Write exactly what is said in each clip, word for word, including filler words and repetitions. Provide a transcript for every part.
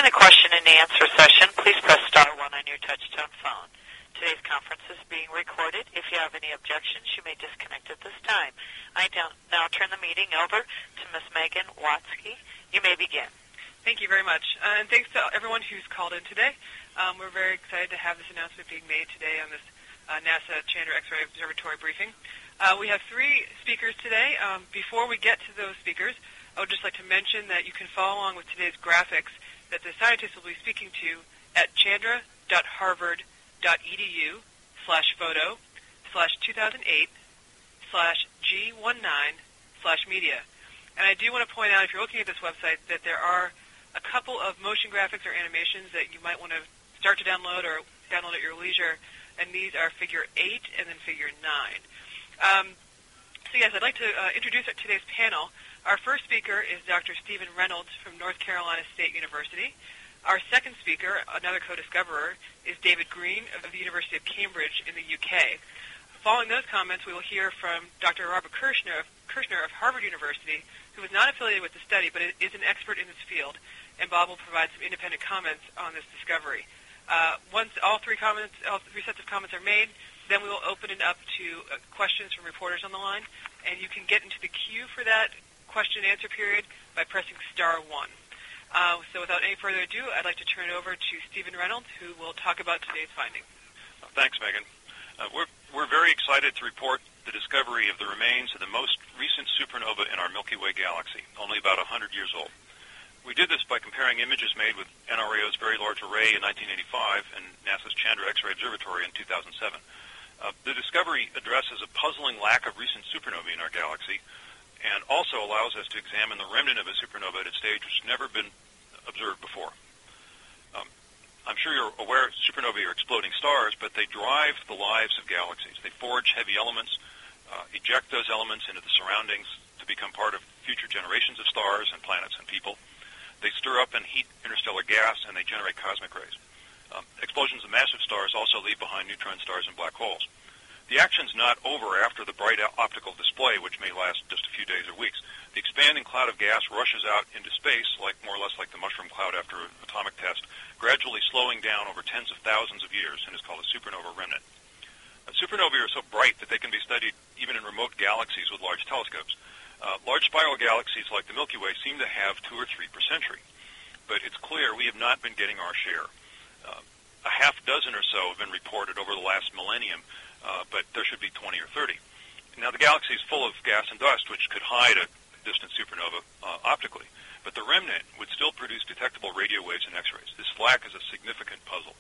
During the question and answer session, please press star one on your touch-tone phone. Today's conference is being recorded. If you have any objections, you may disconnect at this time. I now turn the meeting over to Miz Megan Watsky. You may begin. Thank you very much. Uh, and thanks to everyone who's called in today. Um, we're very excited to have this announcement being made today on this uh, NASA Chandra X-ray Observatory briefing. Uh, we have three speakers today. Um, before we get to those speakers, I would just like to mention that you can follow along with today's graphics that the scientists will be speaking to at chandra.harvard.edu slash photo slash 2008 slash G19 slash media. And I do want to point out, if you're looking at this website, that there are a couple of motion graphics or animations that you might want to start to download or download at your leisure, and these are figure eight and then figure nine. Um, so yes, I'd like to uh, introduce today's panel. Our first speaker is Doctor Stephen Reynolds from North Carolina State University. Our second speaker, another co-discoverer, is David Green of the University of Cambridge in the U K. Following those comments, we will hear from Doctor Robert Kirshner of, Kirshner of Harvard University, who is not affiliated with the study, but is an expert in this field, and Bob will provide some independent comments on this discovery. Uh, once all three comments, all three sets of comments are made, then we will open it up to uh, questions from reporters on the line, and you can get into the queue for that question and answer period by pressing star one. Uh, so without any further ado, I'd like to turn it over to Stephen Reynolds, who will talk about today's findings. Thanks, Megan. Uh, we're, we're very excited to report the discovery of the remains of the most recent supernova in our Milky Way galaxy, only about one hundred years old. We did this by comparing images made with N R A O's Very Large Array in nineteen eighty-five and NASA's Chandra X-ray Observatory in two thousand seven. Uh, the discovery addresses a puzzling lack of recent supernovae in our galaxy, and also allows us to examine the remnant of a supernova at a stage which has never been observed before. Um, I'm sure you're aware supernovae are exploding stars, but they drive the lives of galaxies. They forge heavy elements, uh, eject those elements into the surroundings to become part of future generations of stars and planets and people. They stir up and heat interstellar gas, and they generate cosmic rays. Um, explosions of massive stars also leave behind neutron stars and black holes. The action's not over after the bright optical display, which may last just a few days or weeks. The expanding cloud of gas rushes out into space, like more or less like the mushroom cloud after an atomic test, gradually slowing down over tens of thousands of years, and is called a supernova remnant. Uh, supernovae are so bright that they can be studied even in remote galaxies with large telescopes. Uh, large spiral galaxies like the Milky Way seem to have two or three per century, but it's clear we have not been getting our share. Uh, a half dozen or so have been reported over the last millennium, Uh, but there should be twenty or thirty. Now, the galaxy is full of gas and dust, which could hide a distant supernova uh, optically, but the remnant would still produce detectable radio waves and X-rays. This lack is a significant puzzle.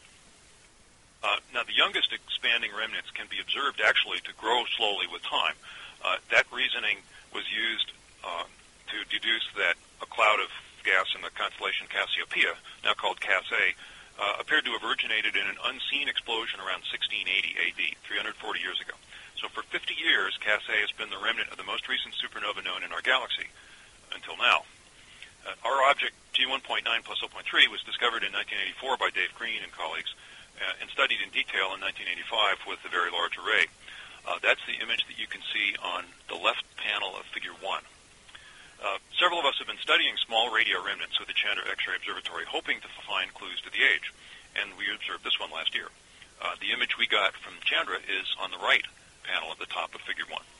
Uh, now, the youngest expanding remnants can be observed actually to grow slowly with time. Uh, that reasoning was used uh, to deduce that a cloud of gas in the constellation Cassiopeia, now called Cas A, Uh, appeared to have originated in an unseen explosion around sixteen eighty A D, three hundred forty years ago. So for fifty years, Cas A has been the remnant of the most recent supernova known in our galaxy until now. Uh, our object, G one point nine plus zero point three, was discovered in nineteen eighty-four by Dave Green and colleagues uh, and studied in detail in nineteen eighty-five with the Very Large Array. Uh, that's the image that you can see on the left panel of Figure one. Uh, several of us have been studying small radio remnants with the Chandra X-ray Observatory, hoping to find clues to the age, and we observed this one last year. Uh, the image we got from Chandra is on the right panel at the top of Figure one.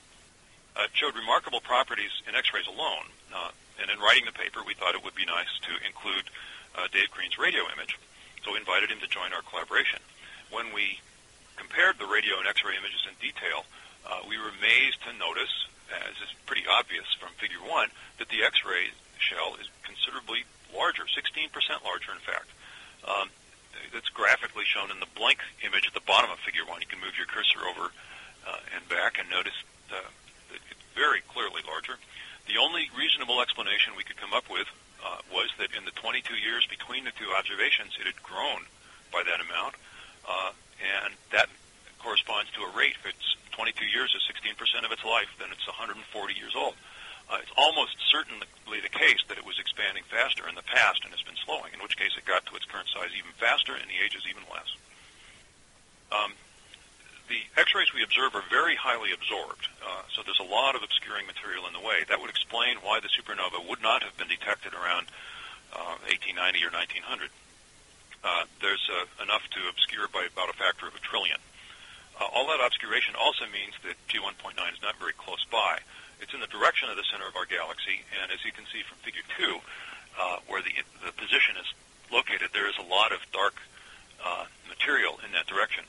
Uh, it showed remarkable properties in X-rays alone, uh, and in writing the paper, we thought it would be nice to include uh, Dave Green's radio image, so we invited him to join our collaboration. When we compared the radio and X-ray images in detail, uh, we were amazed to notice, as is pretty obvious from Figure one, that the X-ray shell is considerably larger, sixteen percent larger, in fact. Um, that's graphically shown in the blank image at the bottom of Figure one. You can move your cursor over uh, and back and notice uh, that it's very clearly larger. The only reasonable explanation we could come up with uh, was that in the twenty-two years between the two observations, it had grown by that amount, uh, and that corresponds to a rate. If it's twenty-two years is sixteen percent of its life, then it's one hundred forty years old. Uh, it's almost certainly the case that it was expanding faster in the past and has been slowing, in which case it got to its current size even faster and the age is even less. Um, the X-rays we observe are very highly absorbed, uh, so there's a lot of obscuring material in the way. That would explain why the supernova would not have been detected around uh, eighteen ninety or nineteen hundred. Uh, there's uh, enough to obscure by about a factor of a trillion. Uh, all that obscuration also means that G one point nine is not very close by. It's in the direction of the center of our galaxy, and as you can see from Figure two, uh, where the, the position is located, there is a lot of dark uh, material in that direction.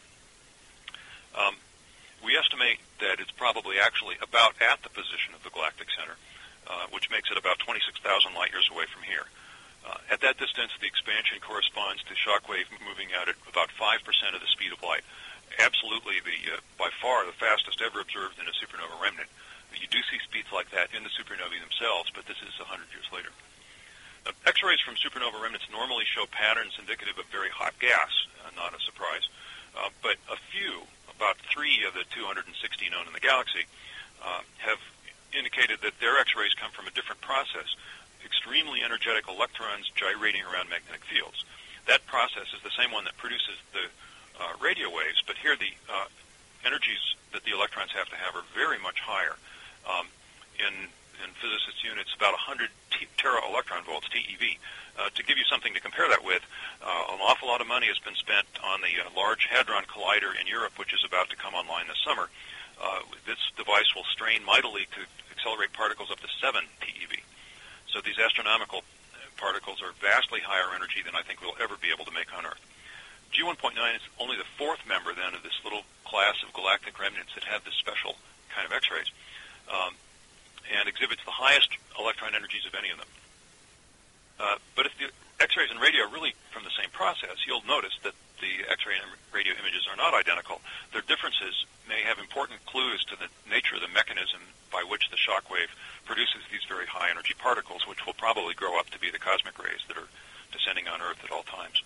Um, we estimate that it's probably actually about at the position of the galactic center, uh, which makes it about twenty-six thousand light years away from here. Uh, at that distance, the expansion corresponds to shockwave moving out at about five percent of the speed of light. Absolutely, the uh, by far the fastest ever observed in a supernova remnant. You do see speeds like that in the supernovae themselves, but this is one hundred years later. Uh, X-rays from supernova remnants normally show patterns indicative of very hot gas, uh, not a surprise. Uh, but a few, about three of the two hundred sixty known in the galaxy, uh, have indicated that their X-rays come from a different process, extremely energetic electrons gyrating around magnetic fields. That process is the same one that produces the uh, radio waves, but here the uh, energies that the electrons have to have are very much higher. Um, in, in physicists' units, about one hundred t- tera electron volts, T E V. Uh, to give you something to compare that with, uh, an awful lot of money has been spent on the uh, Large Hadron Collider in Europe, which is about to come online this summer. Uh, this device will strain mightily to accelerate particles up to seven T E V. So these astronomical particles are vastly higher energy than I think we'll ever be able to make on Earth. G one point nine is only the fourth member, then, of this little class of galactic remnants that have this special kind of X-rays, um, and exhibits the highest electron energies of any of them. Uh, but if the X-rays and radio are really from the same process, you'll notice that the X-ray and radio images are not identical. Their differences may have important clues to the nature of the mechanism by which the shock wave produces these very high energy particles, which will probably grow up to be the cosmic rays that are descending on Earth at all times.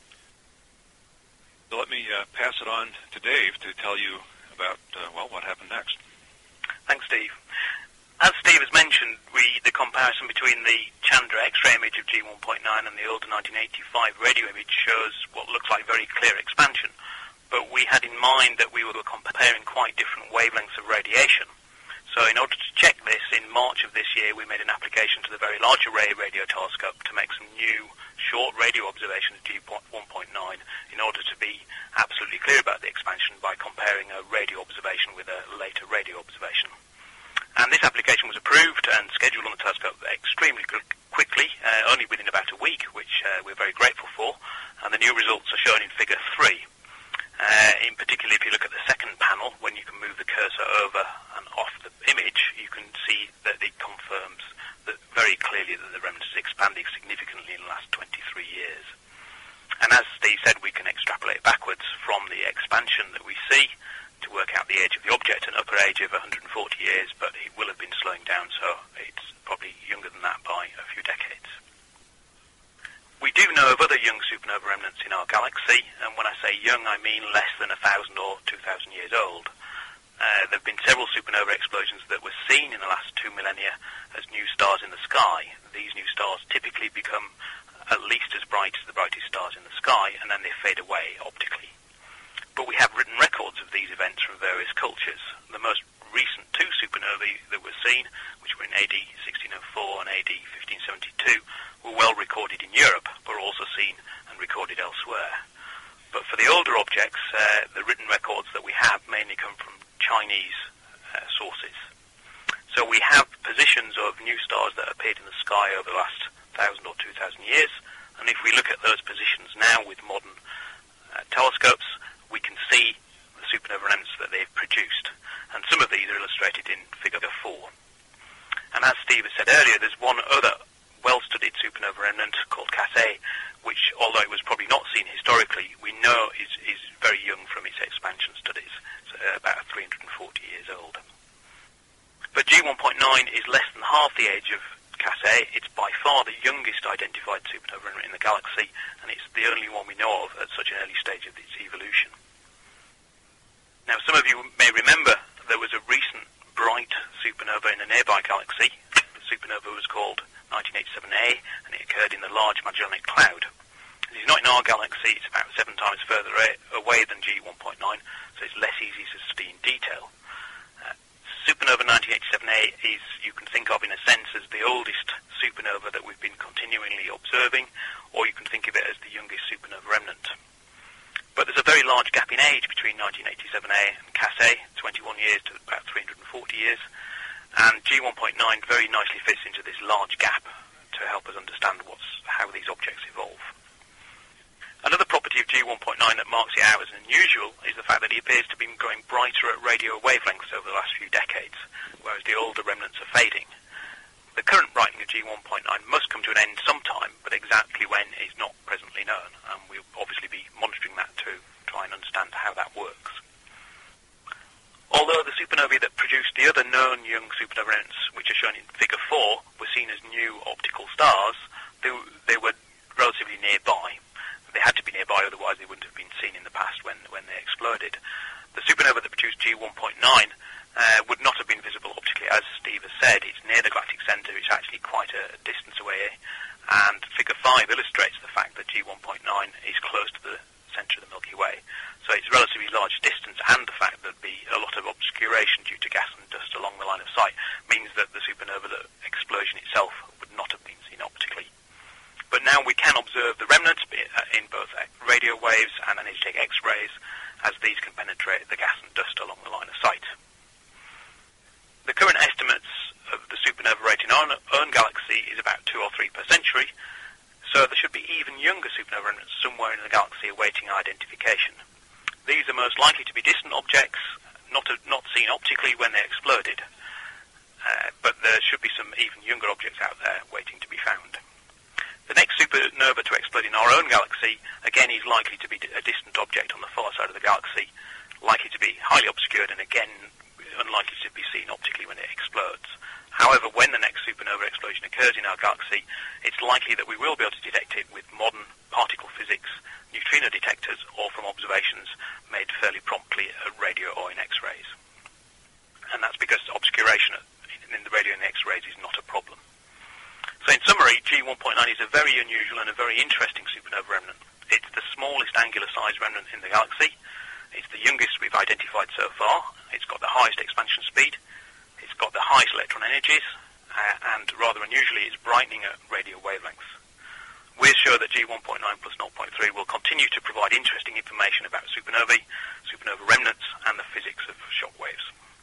So let me uh, pass it on to Dave to tell you about, uh, well, what happened next. Thanks, Steve. As Steve has mentioned, we, the comparison between the Chandra X-ray image of G one point nine and the older nineteen eighty-five radio image shows what looks like very clear expansion. But we had in mind that we were comparing quite different wavelengths of radiation. So in order to check this, in March of this year, we made an application to the Very Large Array Radio Telescope to make some new short radio observations of G one point nine in order to be absolutely clear about the expansion by comparing a radio observation with a later radio observation. And this application was approved and scheduled on the telescope extremely quickly, uh, only within about a week, which uh, we're very grateful for. And the new results are shown in Figure three. Uh, in particular, if you look at the second panel, when you can move the cursor over and off the image, you can see that it confirms that very clearly that the remnant is expanding significantly in the last twenty-three years. And as Steve said, we can extrapolate backwards from the expansion that we see to work out the age of the object, an upper age of one hundred forty years, but it will have been slowing down, so it's probably younger than that by a few decades. We do know of other young supernova remnants in our galaxy, and when I say young, I mean less than one thousand or two thousand years old. Uh, there have been several supernova explosions that were seen in the last two millennia as new stars in the sky. These new stars typically become at least as bright as the brightest stars in the sky, and then they fade away optically. But we have written records of these events from various cultures. The most recent two supernovae that were seen, which were in A D sixteen oh four and A D fifteen seventy-two, were well recorded in Europe, but were also seen and recorded elsewhere. But for the older objects, uh, the written records that we have mainly come from Chinese uh, sources. So we have positions of new stars that appeared in the sky over the last thousand or two thousand years, and if we look at those positions now with modern uh, telescopes, we can see the supernova remnants that they've produced. And some of these are illustrated in Figure four. And as Steve has said earlier, there's one other well-studied supernova remnant called Casset, which, although it was probably not seen historically, we know is, is very young from its expansion studies. It's uh, about three hundred forty years old. But G one point nine is less than half the age of Casset. It's by far the youngest identified supernova in the galaxy, and it's the only one we know of at such an early stage of its evolution. Now, some of you may remember there was a recent bright supernova in a nearby galaxy. The supernova was called nineteen eighty-seven A, and it occurred in the Large Magellanic Cloud. It's not in our galaxy, it's about seven times further away than G one point nine, so it's less easy to study in detail. Uh, supernova nineteen eighty-seven A is, you can think of in a sense as the oldest supernova that we've been continually observing, or you can think of it as the youngest supernova remnant. But there's a very large gap in age between nineteen eighty-seven A and C A S A, twenty-one years to about three hundred forty years, and G one point nine very nicely fits into this large gap to help us understand what's, how these objects evolve. Another property of G one point nine that marks it out as unusual is the fact that it appears to be growing brighter at radio wavelengths over the last few decades, whereas the older remnants are fading. The current brightening of G one point nine must come to an end sometime, but exactly when is not presently known, and we'll obviously be monitoring that to try and understand how that works. Although the supernovae that produced the other known young supernova remnants, which are shown in Figure four, were seen as new optical stars, they, they were relatively nearby. They had to be nearby, otherwise they wouldn't have been seen in the past when, when they exploded. The supernova that produced G one point nine uh, would not have been visible optically, as Steve has said. It's near the galactic centre, it's actually quite a distance away, and Figure five illustrates the fact that G one point nine is close to the centre of the Milky Way. So it's a relatively large distance, and the fact that there'd be a lot of obscuration due to gas and dust along the line of sight means that the supernova the explosion itself would not have been seen optically. But now we can observe the remnants in both radio waves and energetic X-rays, as these can penetrate the gas and dust along the line of sight. The current estimates of the supernova rate in our own galaxy is about two or three per century, so there should be even younger supernova remnants somewhere in the galaxy awaiting identification. These are most likely to be distant objects, not, not seen optically when they exploded, uh, but there should be some even younger objects out there waiting to be found. The next supernova to explode in our own galaxy, again, is likely to be a distant object on the far side of the galaxy, likely to be highly obscured and, again, unlikely to be seen optically when it explodes. However, when the next supernova explosion occurs in our galaxy, it's likely that we will be able to detect it with modern particle physics, neutrino detectors, or from observations made fairly promptly at radio or in X-rays. And that's because obscuration in the radio and X-rays is not a problem. So in summary, G one point nine is a very unusual and a very interesting supernova remnant. It's the smallest angular size remnant in the galaxy. It's the youngest we've identified so far. It's got the highest expansion speed. It's got the highest electron energies. Uh, and rather unusually, it's brightening at radio wavelengths. We're sure that G one point nine plus zero point three will continue to provide interesting information about supernovae, supernova remnants, and the physics of shock waves.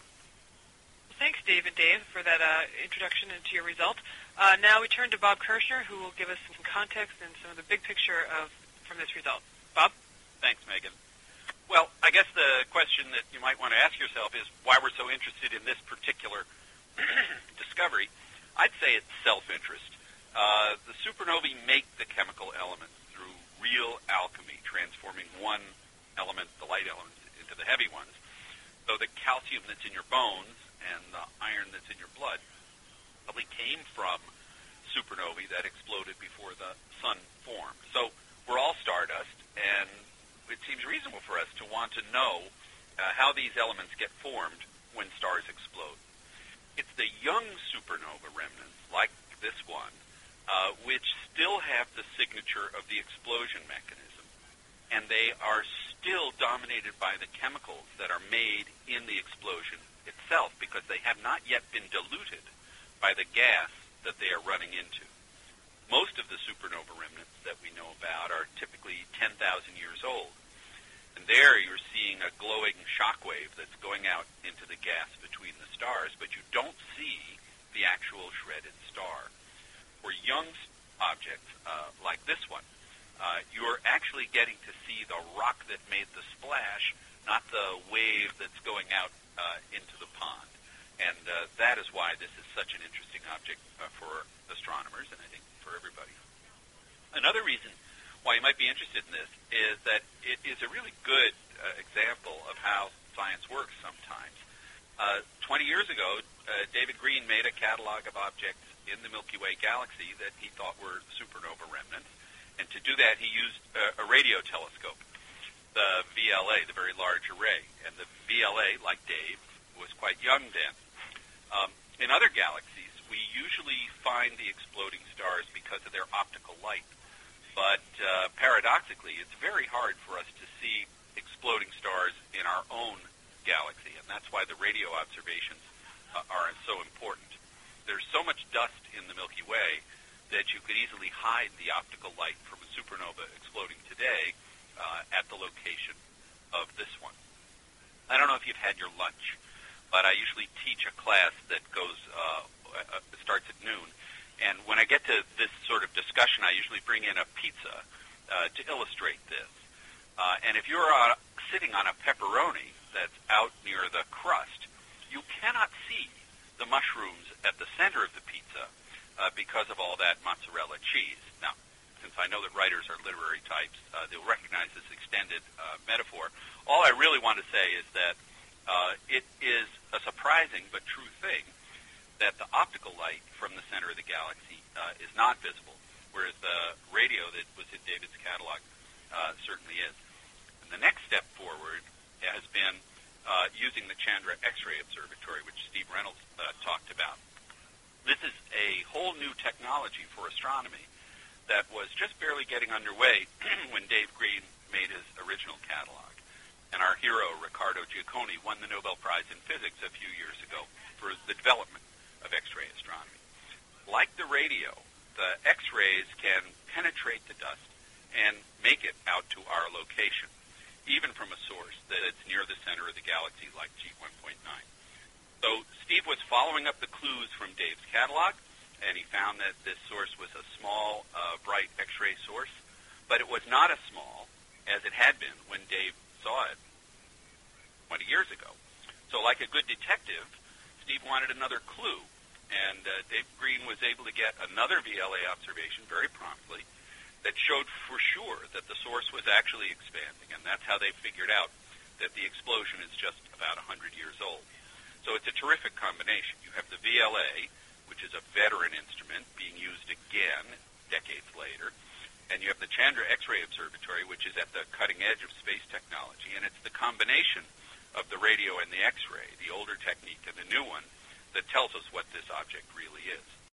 Thanks, Dave and Dave, for that uh, introduction into your result. Uh, now we turn to Bob Kirshner, who will give us some context and some of the big picture of from this result. Bob? Thanks, Megan. Well, I guess the question that you might want to ask yourself is why we're so interested in this particular discovery. I'd say it's self-interest. Uh, the supernovae make the chemical elements through real alchemy, transforming one element, the light element, into the heavy ones. So the calcium that's in your bones and the iron that's in your blood probably came from supernovae that exploded before the sun formed. So we're all stardust, and it seems reasonable for us to want to know uh, how these elements get formed when stars explode. It's the young supernova remnants, like this one, uh, which still have the signature of the explosion mechanism, and they are still dominated by the chemicals that are made in the explosion itself, because they have not yet been diluted by the gas that they are running into. Most of the supernova remnants that we know about are typically ten thousand years old. And there you're seeing a glowing shock wave that's going out into the gas between the stars, but you don't see the actual shredded star. For young objects uh, like this one, uh, you're actually getting to see the rock that made the splash, not the wave that's going out uh, into the pond. And uh, that is why this is such an interesting object uh, for astronomers, and I think for everybody. Another reason why you might be interested in this is that it is a really good uh, example of how science works sometimes. Uh, twenty years ago, uh, David Green made a catalog of objects in the Milky Way galaxy that he thought were supernova remnants, and to do that he used uh, a radio telescope, the V L A, the Very Large Array. And the V L A, like Dave, was quite young then. Um, in other galaxies, we usually find the exploding stars because of their optical light. But uh, paradoxically, it's very hard for us to see exploding stars in our own galaxy, and that's why the radio observations uh, are so important. There's so much dust in the Milky Way that you could easily hide the optical light from a supernova exploding today uh, at the location of this one. I don't know if you've had your lunch, but I usually teach a class that goes uh, uh, starts at noon. And when I get to this sort of discussion, I usually bring in a pizza uh, to illustrate this. Uh, and if you're uh, sitting on a pepperoni that's out near the crust, you cannot see the mushrooms at the center of the pizza uh, because of all that mozzarella cheese. Now, since I know that writers are literary types, uh, they'll recognize this extended uh, metaphor. All I really want to say is that uh, it is a surprising but true thing that the optical light from the center of the galaxy uh, is not visible, whereas the radio that was in David's catalog uh, certainly is. And the next step forward has been uh, using the Chandra X-ray Observatory, which Steve Reynolds uh, talked about. This is a whole new technology for astronomy that was just barely getting underway when Dave Green made his original catalog. And our hero, Riccardo Giacconi, won the Nobel Prize in Physics a few years ago for the development of X-ray astronomy. Like the radio, the X-rays can penetrate the dust and make it out to our location, even from a source that's near the center of the galaxy like G one point nine. So Steve was following up the clues from Dave's catalog, and he found that this source was a small, uh, bright X-ray source, but it was not as small as it had been when Dave saw it twenty years ago. So like a good detective, Steve wanted another clue, and uh, Dave Green was able to get another V L A observation very promptly that showed for sure that the source was actually expanding, and that's how they figured out that the explosion is just about one hundred years old. So it's a terrific combination. You have the V L A, which is a veteran instrument being used again decades later, and you have the Chandra X-ray Observatory, which is at the cutting edge of space technology, and it's the combination of the radio and the X-ray, the older technique and the new one, that tells us what this object really is.